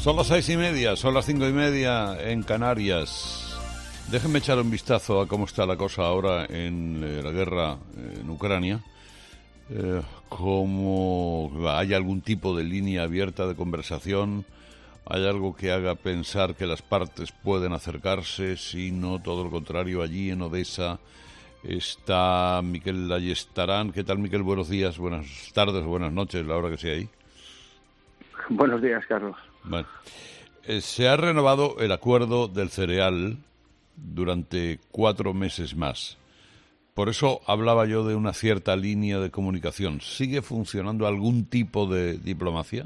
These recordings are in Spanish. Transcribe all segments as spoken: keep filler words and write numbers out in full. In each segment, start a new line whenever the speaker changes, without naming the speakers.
Son las seis y media, son las cinco y media en Canarias. Déjenme echar un vistazo a cómo está la cosa ahora en eh, la guerra eh, en Ucrania. Eh, ¿Cómo hay algún tipo de línea abierta de conversación? ¿Hay algo que haga pensar que las partes pueden acercarse? Si no, todo lo contrario, allí en Odesa está Miquel Ayestarán. ¿Qué tal, Miquel? Buenos días, buenas tardes, buenas noches, la hora que sea ahí.
Buenos días, Carlos.
Bueno, eh, se ha renovado el acuerdo del cereal durante cuatro meses más. Por eso hablaba yo de una cierta línea de comunicación. ¿Sigue funcionando algún tipo de diplomacia?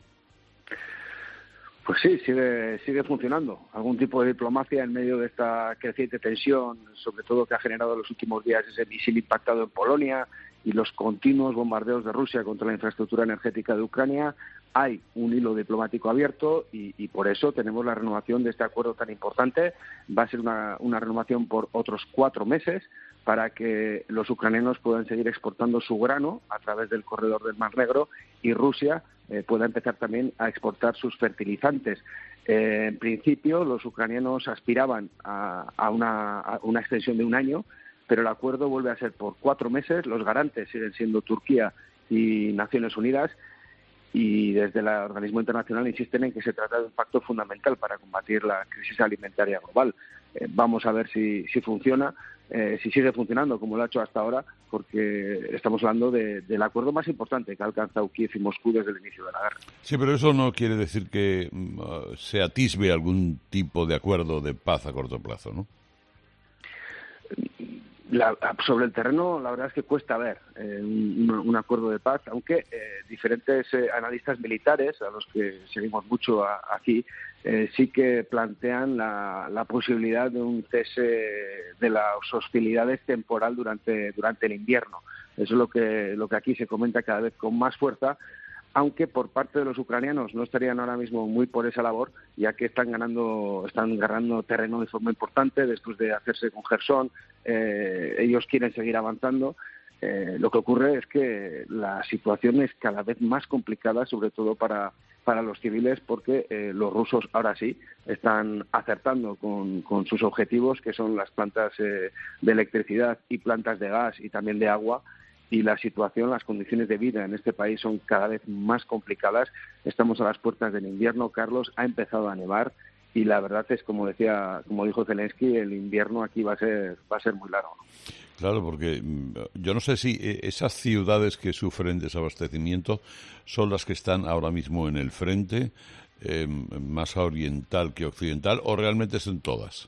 Pues sí, sigue sigue funcionando. Algún tipo de diplomacia en medio de esta creciente tensión, sobre todo que ha generado en los últimos días ese misil impactado en Polonia y los continuos bombardeos de Rusia contra la infraestructura energética de Ucrania. Hay un hilo diplomático abierto y, y por eso tenemos la renovación de este acuerdo tan importante. Va a ser una, una renovación por otros cuatro meses para que los ucranianos puedan seguir exportando su grano a través del corredor del Mar Negro y Rusia eh, pueda empezar también a exportar sus fertilizantes. Eh, en principio, los ucranianos aspiraban a, a, una, a una extensión de un año, pero el acuerdo vuelve a ser por cuatro meses. Los garantes siguen siendo Turquía y Naciones Unidas, y desde el organismo internacional insisten en que se trata de un pacto fundamental para combatir la crisis alimentaria global. Eh, vamos a ver si, si funciona, eh, si sigue funcionando como lo ha hecho hasta ahora, porque estamos hablando de, del acuerdo más importante que ha alcanzado Kiev y Moscú desde el inicio de la guerra.
Sí, pero eso no quiere decir que uh, se atisbe algún tipo de acuerdo de paz a corto plazo, ¿no?
La, sobre el terreno, la verdad es que cuesta ver eh, un, un acuerdo de paz, aunque eh, diferentes eh, analistas militares, a los que seguimos mucho a, aquí, eh, sí que plantean la, la posibilidad de un cese de las hostilidades temporal durante, durante el invierno. Eso es lo que, lo que aquí se comenta cada vez con más fuerza, aunque por parte de los ucranianos no estarían ahora mismo muy por esa labor, ya que están ganando, están ganando terreno de forma importante después de hacerse con Jersón. Eh, ellos quieren seguir avanzando. Eh, lo que ocurre es que la situación es cada vez más complicada, sobre todo para, para los civiles, porque eh, los rusos ahora sí están acertando con, con sus objetivos, que son las plantas eh, de electricidad y plantas de gas y también de agua. Y la situación, las condiciones de vida en este país son cada vez más complicadas. Estamos a las puertas del invierno, Carlos, ha empezado a nevar y la verdad es, como decía, como dijo Zelensky, el invierno aquí va a ser va a ser muy largo.
Claro, porque yo no sé si esas ciudades que sufren desabastecimiento son las que están ahora mismo en el frente, eh, más oriental que occidental, o realmente son todas.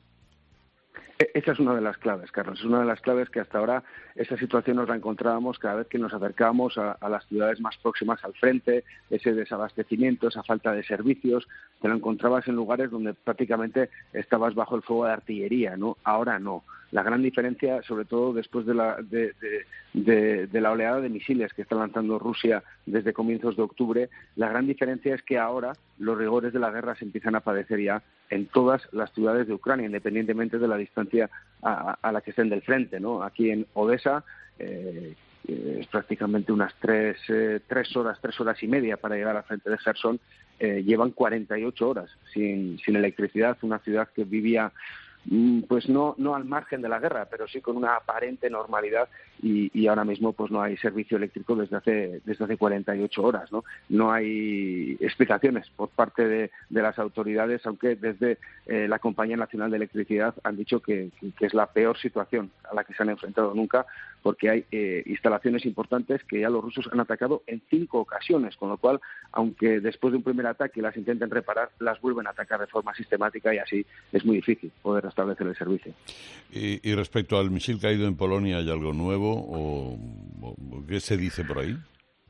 Esa es una de las claves, Carlos. Es una de las claves que hasta ahora esa situación nos la encontrábamos cada vez que nos acercábamos a, a las ciudades más próximas al frente, ese desabastecimiento, esa falta de servicios, te lo encontrabas en lugares donde prácticamente estabas bajo el fuego de artillería, ¿no? Ahora no. La gran diferencia, sobre todo después de la, de, de, de, de la oleada de misiles que está lanzando Rusia desde comienzos de octubre, la gran diferencia es que ahora los rigores de la guerra se empiezan a padecer ya en todas las ciudades de Ucrania, independientemente de la distancia a, a la que estén del frente, ¿no? Aquí en Odesa eh, es prácticamente unas tres, eh, tres horas, tres horas y media para llegar al frente de Jersón. Eh, llevan cuarenta y ocho horas sin, sin electricidad, una ciudad que vivía pues no no al margen de la guerra, pero sí con una aparente normalidad y, y ahora mismo pues no hay servicio eléctrico desde hace desde hace cuarenta y ocho horas, ¿no? No hay explicaciones por parte de, de las autoridades, aunque desde eh, la Compañía Nacional de Electricidad han dicho que, que, que es la peor situación a la que se han enfrentado nunca, porque hay eh, instalaciones importantes que ya los rusos han atacado en cinco ocasiones, con lo cual, aunque después de un primer ataque las intenten reparar, las vuelven a atacar de forma sistemática y así es muy difícil poder establecer el servicio.
Y, y respecto al misil caído en Polonia, ¿hay algo nuevo o, o qué se dice por ahí?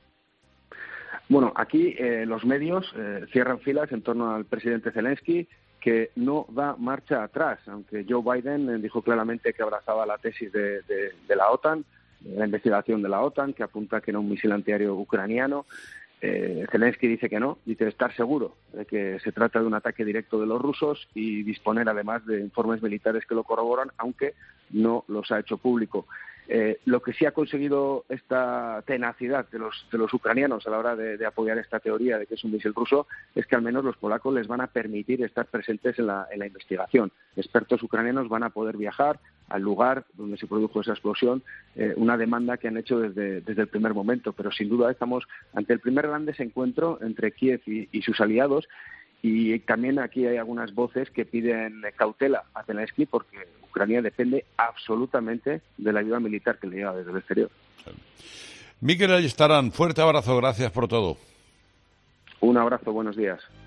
Bueno, aquí eh, los medios eh, cierran filas en torno al presidente Zelensky, que no da marcha atrás, aunque Joe Biden eh, dijo claramente que abrazaba la tesis de, de, de la OTAN, de la investigación de la OTAN, que apunta que era un misil antiaéreo ucraniano. Eh, Zelensky dice que no, dice estar seguro de que se trata de un ataque directo de los rusos y disponer además de informes militares que lo corroboran, aunque no los ha hecho público. Eh, lo que sí ha conseguido esta tenacidad de los, de los ucranianos a la hora de, de apoyar esta teoría de que es un misil ruso es que al menos los polacos les van a permitir estar presentes en la, en la investigación. Expertos ucranianos van a poder viajar al lugar donde se produjo esa explosión, eh, una demanda que han hecho desde, desde el primer momento. Pero sin duda estamos ante el primer gran desencuentro entre Kiev y, y sus aliados. Y también aquí hay algunas voces que piden cautela a Zelensky porque Ucrania depende absolutamente de la ayuda militar que le llega desde el exterior.
Mikel Ayestarán, fuerte abrazo, gracias por todo.
Un abrazo, buenos días.